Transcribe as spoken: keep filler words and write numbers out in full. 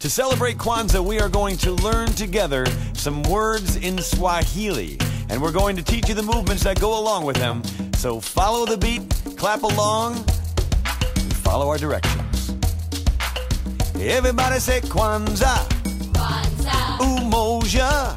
To celebrate Kwanzaa, we are going to learn together some words in Swahili, and we're going to teach you the movements that go along with them. So follow the beat, clap along, and follow our directions. Everybody say Kwanzaa, Kwanzaa, Umoja,